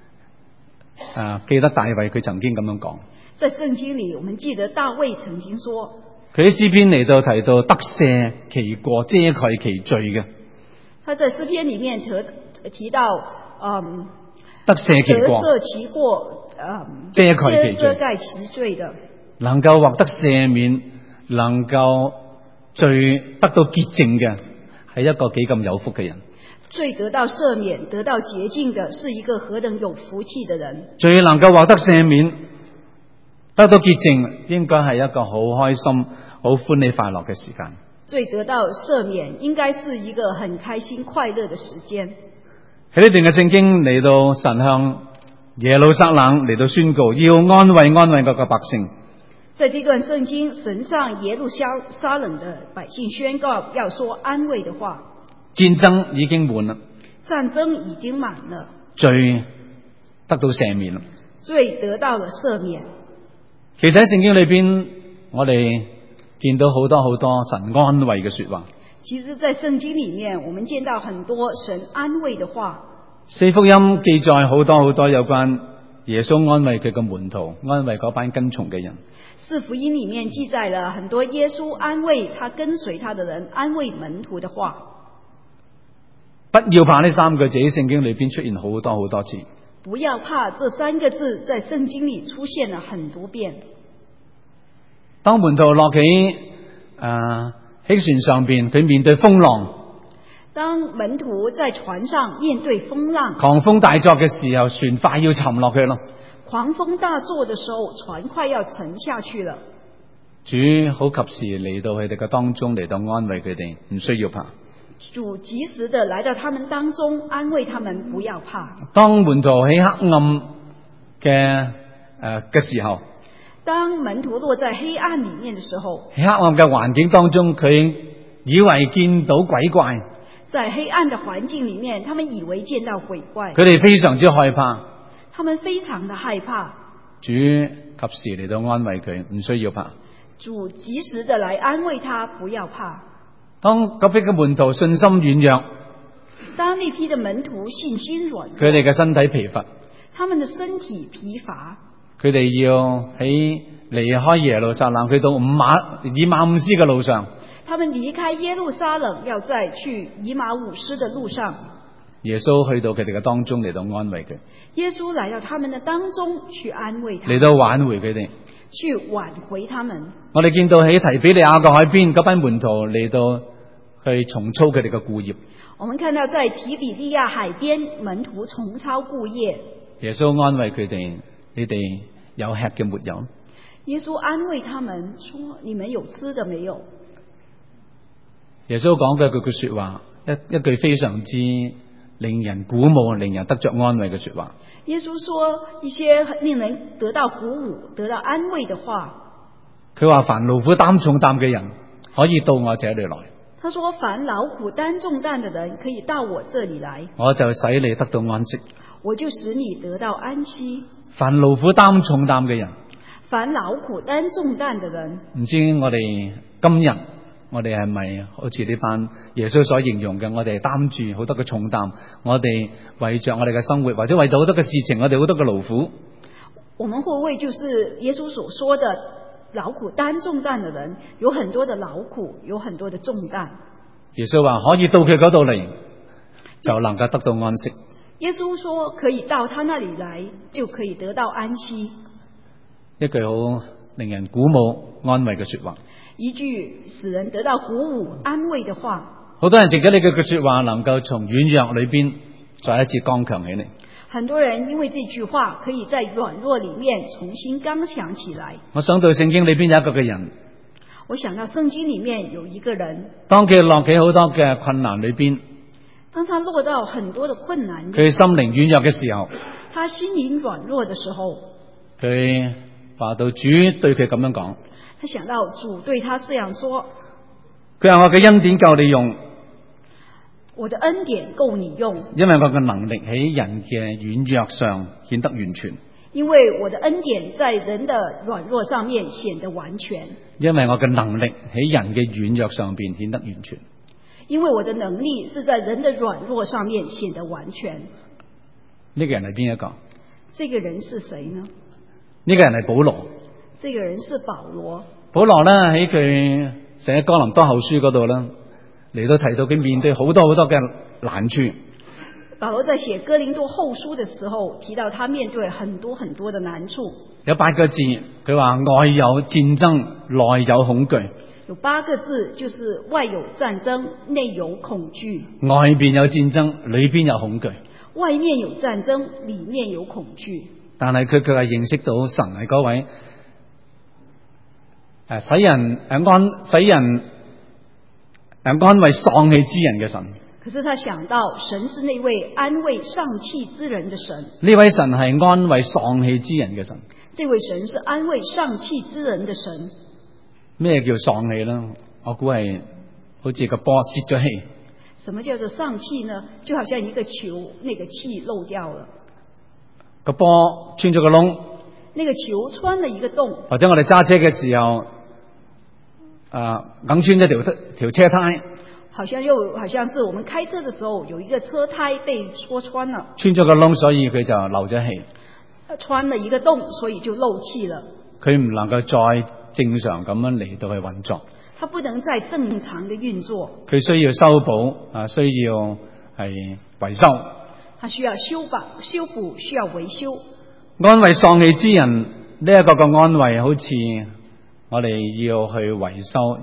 記得大衛佢曾經咁樣講。在聖經裏，我們記得大衛曾經說，佢喺詩篇嚟到提到得赦其過，遮蓋其罪嘅。他在詩篇裏面提到，得赦其過，得赦其過，遮蓋其罪的，能夠獲得赦免，能夠罪得到潔淨嘅，係一個幾咁有福嘅人。罪得到赦免，得到潔淨的，是一個何等有福氣的人。罪能夠獲得赦免，得到潔淨，應該係一個好開心、好歡喜快樂嘅時間。罪得到赦免，應該是一個很開心快樂的時間。喺呢段嘅聖經嚟到，神向耶路撒冷嚟到宣告，要安慰各個百姓。在這段聖經，神向耶路撒冷的百姓宣告，要說安慰的話。戰爭已經滿啦，戰爭已經滿了，罪得到赦免啦，罪得到了赦免。其實喺聖經裏邊，我哋見到好多神安慰嘅說話。其實在聖經裏面，我們見到很多神安慰的話。四福音記載好多有關耶穌安慰佢嘅門徒，安慰嗰班跟從嘅人。四福音裏面記載了很多耶穌安慰他跟隨他的人，安慰門徒的話。不要怕呢三個字喺聖經裏邊出現好多次。不要怕這三個字在聖經裏出現了很多遍。當門徒落喺船上邊，佢面對風浪。當門徒在船上面對風浪，狂風大作嘅時候，船快要沉落去咯。狂風大作的時候，船快要沉下去了。主好及時嚟到佢哋嘅當中，嚟到安慰佢哋，唔需要怕。主及時的來到他們當中，安慰他們不要怕。當門徒喺黑暗嘅時候，當門徒落在黑暗裏面的時候，喺黑暗嘅環境當中，佢以為見到鬼怪。在黑暗的環境裏面，他們以為見到鬼怪，佢哋非常之害怕。他們非常的害怕。主及時嚟到安慰佢，唔需要怕。主及時的來安慰他，不要怕。當嗰批嘅門徒信心軟弱，當呢批嘅門徒信心軟弱，佢哋嘅身體疲乏，他們的身體疲乏，佢哋要喺離開耶路撒冷去到以馬忤斯嘅路上，他們離開耶路撒冷要再去以馬忤斯的路上，耶穌去到佢哋嘅當中嚟到安慰佢，耶穌來到他們的當中去安慰他們，嚟到挽回佢哋，去挽回他們。我哋見到喺提比利亞嘅海邊，嗰班門徒嚟到去重操佢哋嘅故業。我們看到在提比利亞海邊，門徒重操故業。耶穌安慰佢哋：你哋有吃嘅沒有？耶穌安慰他們說：你們有吃的沒有？耶穌講嘅句說話，一句非常之令人鼓舞、令人得着安慰嘅說話。 耶穌說一些令人得到鼓舞、得到安慰的話。 佢話凡勞苦擔重擔嘅人可以到我這裏來。 他說凡勞苦擔重擔的人可以到我這裏來， 我就使你得到安息。 我就使你得到安息。 凡勞苦擔重擔嘅人， 凡勞苦擔重擔的人， 唔知我哋今日我哋係咪好似呢班耶穌所形容嘅，我哋擔住好多嘅重擔，我哋為着我哋嘅生活或者為咗好多嘅事情，我哋好多嘅勞苦。 我們會不會就是耶穌所說的勞苦擔重擔的人，有很多的勞苦，有很多的重擔。 耶穌話可以到佢嗰度嚟，就能夠得到安息。 耶穌說可以到他那裏來，就可以得到安息。 一句好令人鼓舞安慰嘅說話， 一句使人得到鼓舞安慰的話。 好多人藉咗呢句說話，能夠從軟弱裏邊再一次剛強起嚟。 很多人因為這句話，可以在軟弱裏面重新剛強起來。 我想到聖經裏邊有一個嘅人， 我想到聖經裏面有一個人， 當佢落喺好多嘅困難裏邊， 當他落到很多的困難裏， 佢心靈軟弱嘅時候， 他心靈軟弱的時候， 佢話到主對佢咁樣講， 他想到主對他這樣說， 佢話我嘅恩典夠你用， 我的恩典夠你用， 因為我嘅能力喺人嘅軟弱上顯得完全， 因為我的恩典在人的軟弱上面顯得完全， 因為我嘅能力喺人嘅軟弱上邊顯得完全， 因為我的能力是在人的軟弱上面顯得完全。 呢個人係邊一個？ 這個人是誰呢？ 呢個人係保羅。 這個人是保羅。 保羅咧喺佢寫哥林多後書嗰度咧，嚟到提到佢面對好多好多嘅難處。 保羅在寫哥林多後書的時候，提到他面對很多很多的難處。 有8個字，佢話外有戰爭，內有恐懼。 有8個字，就是外有戰爭，內有恐懼。 外邊有戰爭，裏邊有恐懼。 外面有戰爭，裏面有恐懼。 但係佢卻係認識到神係嗰位使人安慰喪氣之人嘅神。 可是他想到神是那位安慰喪氣之人的神。 呢位神係安慰喪氣之人嘅神。 這位神是安慰喪氣之人的神。 咩叫喪氣呢？我估係好似個波泄咗氣。 什麼叫做喪氣呢？就好像一個球，那個氣漏掉了。 個波穿咗個窿， 那個球穿了一個洞。或者我哋揸車嘅時候，硬穿咗條車胎。 好像是我們開車的時候有一個車胎被戳穿了， 穿咗個窿，所以佢就漏咗氣。 穿了一個洞，所以就漏氣了。佢唔能夠再正常咁樣嚟到去運作。 它不能再正常的運作。 佢需要修補需要係維修。 它需要修補，需要維修。 安慰喪氣之人呢一個嘅安慰，好似我哋要去維修，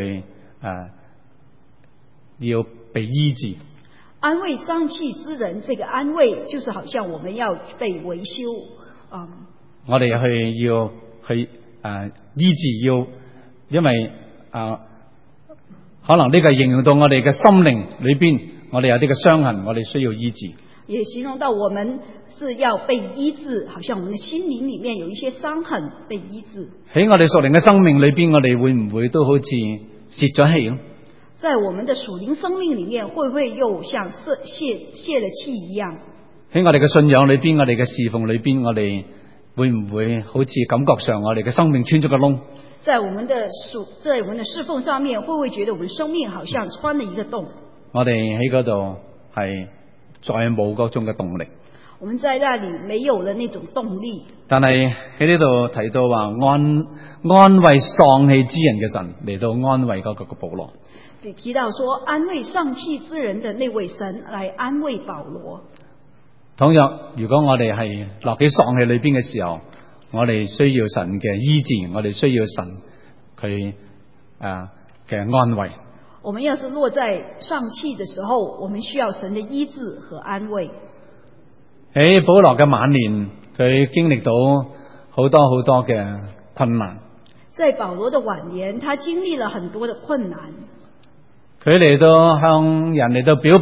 要被醫治。 安慰喪氣之人，這個安慰就是好像我們要被維修。 我哋要去醫治，因為可能呢個形容到我哋嘅心靈裏邊，我哋有啲嘅傷痕，我哋需要醫治。 也形容到我們是要被醫治，好像我們的心靈裏面有一些傷痕被醫治。喺我哋屬靈嘅生命裏邊，我哋會唔會都好似泄咗氣？在我們的屬靈生命裏面，會不會又像泄了氣一樣？喺我哋嘅信仰裏邊，我哋嘅侍奉裏邊，我哋會唔會好似感覺上我哋嘅生命穿咗個窿？在我們的侍奉上面，會不會覺得我們生命好像穿了一個洞？我哋喺嗰度係再冇嗰種嘅動力。我們在那裏沒有了那種動力。但係喺呢度提到話安慰喪氣之人嘅神嚟到安慰嗰個保羅。提到說安慰喪氣之人的那位神來安慰保羅。倘若如果我哋係落喺喪氣裏邊嘅時候，我哋需要神嘅醫治，我哋需要神佢嘅安慰。我們要是落在喪氣的時候，我們需要神的醫治和安慰。喺保羅嘅晚年，佢經歷到好多好多嘅困難。在保羅的晚年，他經歷了很多的困難。佢嚟到向人嚟到表白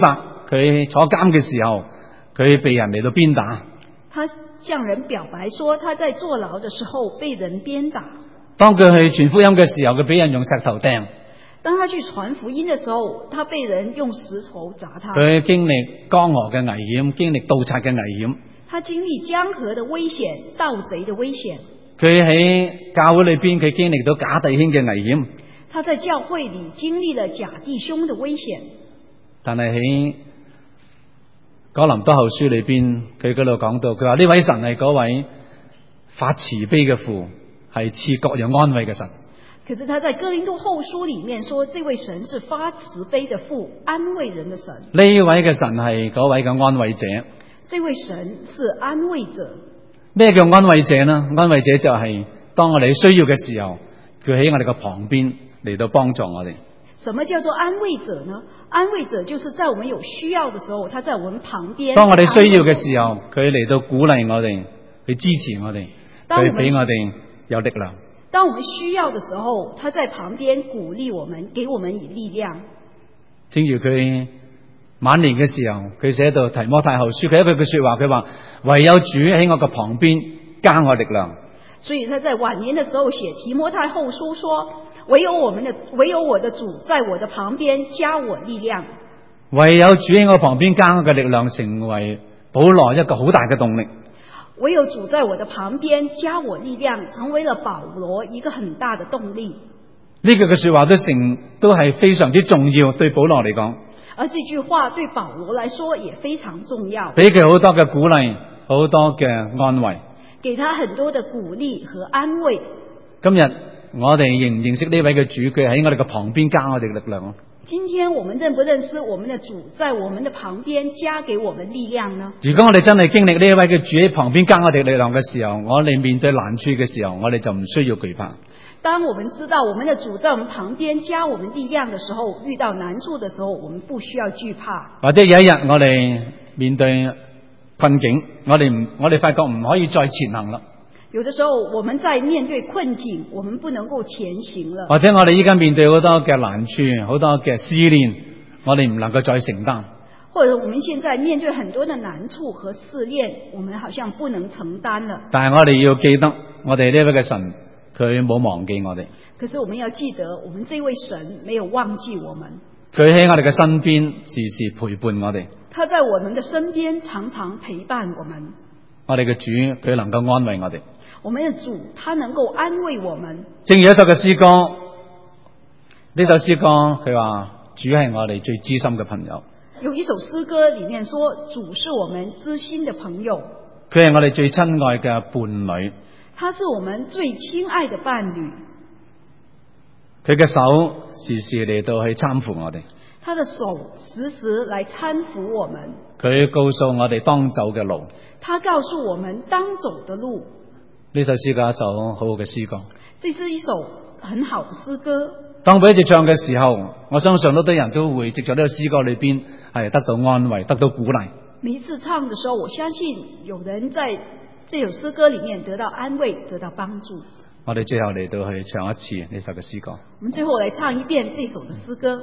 佢坐監嘅時候，佢被人嚟到鞭打。 他向人表白說，他在坐牢的時候被人鞭打。 當佢去傳福音嘅時候，佢俾人用石頭掟。 當他去傳福音的時候，他被人用石頭砸他。 佢經歷江河嘅危險，經歷盜賊嘅危險。 他經歷江河的危險，盜賊的危險。 佢喺教會裏邊，佢經歷到假弟兄嘅危險。 他在教會裏經歷了假弟兄的危險。 但係喺哥林多後書裏邊，佢嗰度講到，佢話呢位神係嗰位發慈悲嘅父，係賜各樣安慰嘅神。 可是他在哥林多後書裏面說，這位神是發慈悲的父，安慰人的神。 呢位嘅神係嗰位嘅安慰者。 這位神是安慰者。 咩叫安慰者呢？安慰者就係當我哋需要嘅時候，佢喺我哋嘅旁邊嚟到幫助我哋。 什麼叫做安慰者呢？安慰者就是在我們有需要的時候，他在我們旁邊。 當我哋需要嘅時候，佢嚟到鼓勵我哋，去支持我哋，佢俾我哋有力量。 當我們需要的時候，他在旁邊鼓勵我們，給我們以力量。 正如佢晚年嘅時候，佢寫到提摩太後書，佢一句說話，佢話唯有主喺我嘅旁邊加我力量。 所以他在晚年的時候寫提摩太後書說，唯有我的主在我的旁邊加我力量。 唯有主喺我旁邊加我嘅力量，成為保羅一個好大嘅動力。 唯有主在我的旁邊加我力量，成為了保羅一個很大的動力。 呢句嘅說話都係非常之重要，對保羅嚟講。 而這句話對保羅來說也非常重要， 俾佢好多嘅鼓勵，好多嘅安慰， 給他很多的鼓勵和安慰。 今日我哋認唔認識呢位嘅主？佢喺我哋嘅旁邊加我哋嘅力量。 今天我們認不認識我們的主在我們的旁邊加給我們力量呢？ 如果我哋真係經歷呢一位嘅主喺旁邊加我哋力量嘅時候，我哋面對難處嘅時候，我哋就唔需要懼怕。 當我們知道我們的主在我們旁邊加我們力量的時候，遇到難處的時候，我們不需要懼怕。 或者有一日我哋面對困境，我哋發覺唔可以再前行啦。 有的時候我們在面對困境，我們不能夠前行了。 或者我哋依家面對好多嘅難處，好多嘅試煉，我哋唔能夠再承擔。 或者我們現在面對很多的難處和試煉，我們好像不能承擔了。 但係我哋要記得，我哋呢位嘅神，佢冇忘記我哋。 可是我們要記得，我們這位神沒有忘記我們。 佢喺我哋嘅身邊，時時陪伴我哋。 他在我們的身邊，常常陪伴我們。 我哋嘅主，佢能夠安慰我哋。 我們的主，他能夠安慰我們。 正如一首嘅詩歌，呢首詩歌佢話主係我哋最知心嘅朋友。 有一首詩歌裏面說，主是我們知心的朋友。 佢係我哋最親愛嘅伴侶。 他是我們最親愛的伴侶。 佢嘅手時時嚟到去攙扶我哋。 他的手時時來攙扶我們。 佢告訴我哋當走嘅路。 他告訴我們當走的路。 呢首詩歌係一首好好嘅詩歌。 這是一首很好的詩歌。當每一直唱嘅時候，我相信好多人都會藉着呢個詩歌裏邊係得到安慰，得到鼓勵。 每一次唱的時候，我相信有人在這首詩歌裏面得到安慰，得到幫助。 我哋最後嚟到去唱一次呢首嘅詩歌。 我們最後來唱一遍這首的詩歌。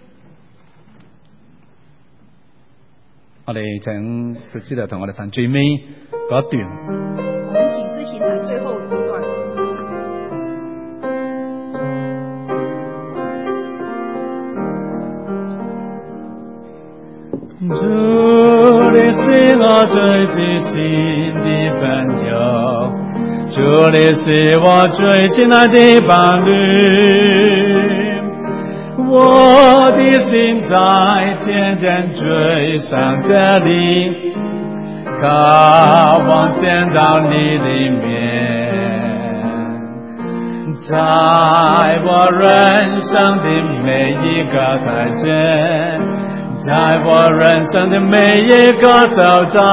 我哋請律師嚟同我哋彈最尾嗰一段。 我們請之前彈最後一段。 主，你是我最知心的朋友，主，你是我最親愛的伴侶，我的心在漸漸追上着你，渴望見到你的面，在我人生的每一個台階，在我人生的每一個手掌，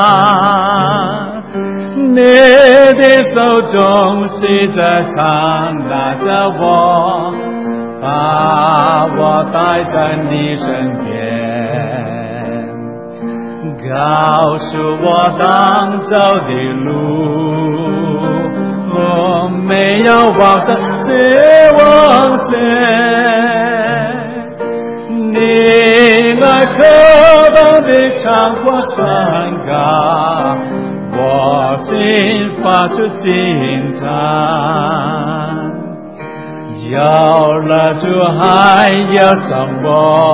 你的手中是着常拉着我，把我帶在你身邊，告訴我當走的路，我沒有往生是往生，你愛可把地唱过山歌，我心发出惊叹。有了主还有什么？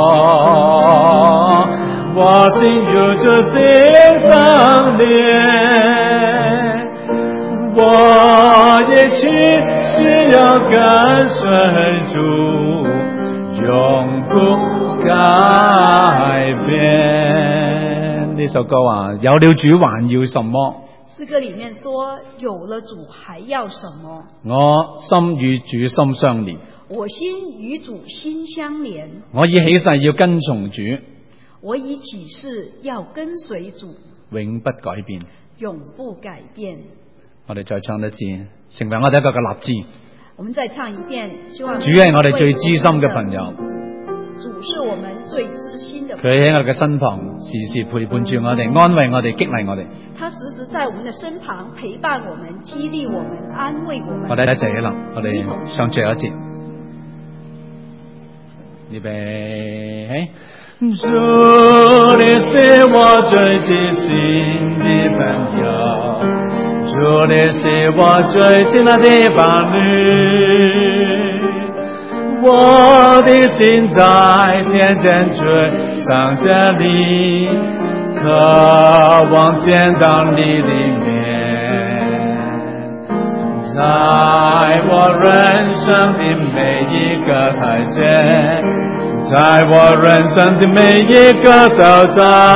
我心有主心上连，我也去是要跟随主，永不改變。呢首歌話有了主還要什麼？ 詩歌裡面說有了主還要什麼？ 我心與主心相連， 我心與主心相連。 我已起誓要跟從主， 我已起誓要跟隨主， 永不改變， 永不改變。 我哋再唱一次，成為我哋一個嘅立志。 我們再唱一遍，希望主係我哋最知心嘅朋友， 主是我們最知心的朋友。佢喺我哋嘅身旁，時時陪伴住我哋，安慰我哋，激勵我哋。 他時時在我們的身旁陪伴我們，激勵我們，安慰我們。 我哋一齊起立，我哋唱最後一節。預備，主你是我最知心的朋友。主你是我最親愛的伴侶，我的心在天天追上着你，渴望見到你裡面，在我人生的每一個台階，在我人生的每一個手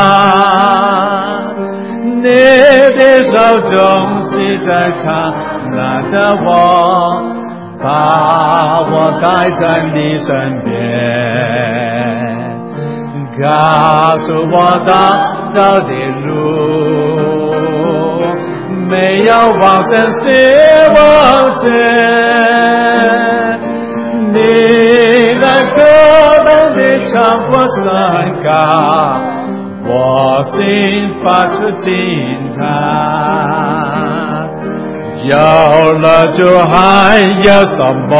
掌，你的手中是在常拿着我，把我帶在你身邊，告訴我當走的路，沒有往生是往生，你來可能地唱過山歌，我心發出驚嘆，有了主還有什麼？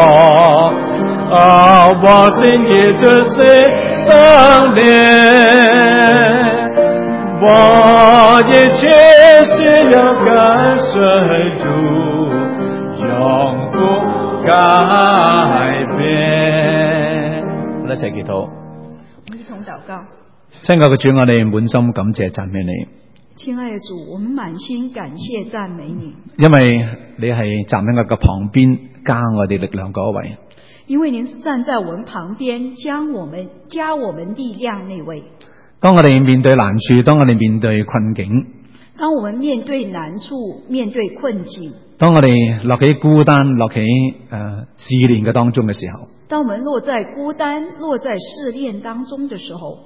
我心一直是相連，我一切是要跟隨主，永不改變。我哋一齊祈禱。 我們一同禱告。 親愛嘅主，我哋滿心感謝讚美你。 親愛的主，我們滿心感謝讚美你， 因為你係站喺我嘅旁邊，加我哋力量嗰位。 因為您是站在我們旁邊，加我們力量那位。 當我哋面對難處，當我哋面對困境， 當我們面對難處、面對困境， 當我哋落喺孤單、落喺試煉嘅當中嘅時候， 當我們落在孤單、落在試煉當中的時候，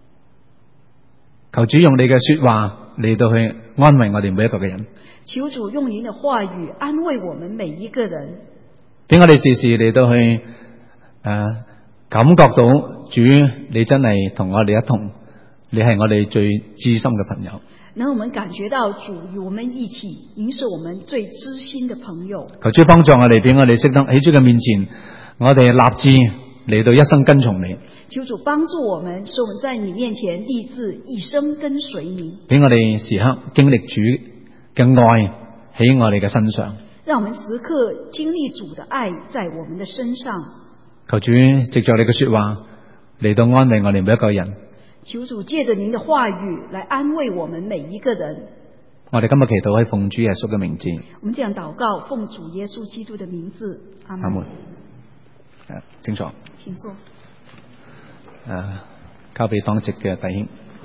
求主用你嘅說話嚟到去安慰我哋每一個嘅人。 求主用您的話語安慰我們每一個人， 俾我哋時時嚟到去感覺到主，你真係同我哋一同，你係我哋最知心嘅朋友。 能我們感覺到主與我們一起，您是我們最知心的朋友。 求主幫助我哋，俾我哋識得喺主嘅面前，我哋立志嚟到一生跟從你。 求主幫助我們，使我們在你面前立志一生跟隨您。 俾我哋時刻經歷主嘅愛喺我哋嘅身上。 讓我們時刻經歷主的愛在我們的身上。 求主藉着你嘅說話嚟到安慰我哋每一個人。 求主借着您的話語來安慰我們每一個人。 我哋今日祈禱係奉主耶穌嘅名字。 我們這樣禱告，奉主耶穌基督的名字，阿門。 請坐。 請坐。 交俾當值嘅弟兄。